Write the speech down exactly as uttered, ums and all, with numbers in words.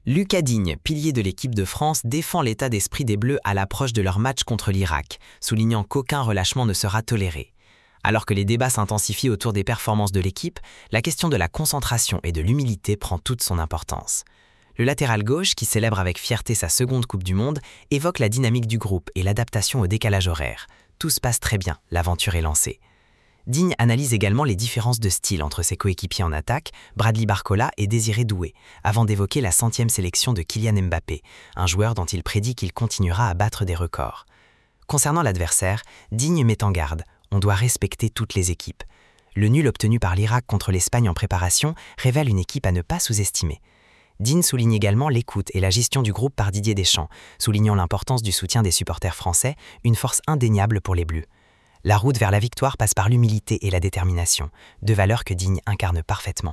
Lucas Digne, pilier de l'équipe de France, défend l'état d'esprit des Bleus à l'approche de leur match contre l'Irak, soulignant qu'aucun relâchement ne sera toléré. Alors que les débats s'intensifient autour des performances de l'équipe, la question de la concentration et de l'humilité prend toute son importance. Le latéral gauche, qui célèbre avec fierté sa seconde Coupe du Monde, évoque la dynamique du groupe et l'adaptation au décalage horaire. Tout se passe très bien, l'aventure est lancée. Digne analyse également les différences de style entre ses coéquipiers en attaque, Bradley Barcola et Désiré Doué, avant d'évoquer la centième sélection de Kylian Mbappé, un joueur dont il prédit qu'il continuera à battre des records. Concernant l'adversaire, Digne met en garde, on doit respecter toutes les équipes. Le nul obtenu par l'Irak contre l'Espagne en préparation révèle une équipe à ne pas sous-estimer. Digne souligne également l'écoute et la gestion du groupe par Didier Deschamps, soulignant l'importance du soutien des supporters français, une force indéniable pour les Bleus. La route vers la victoire passe par l'humilité et la détermination, deux valeurs que Digne incarne parfaitement.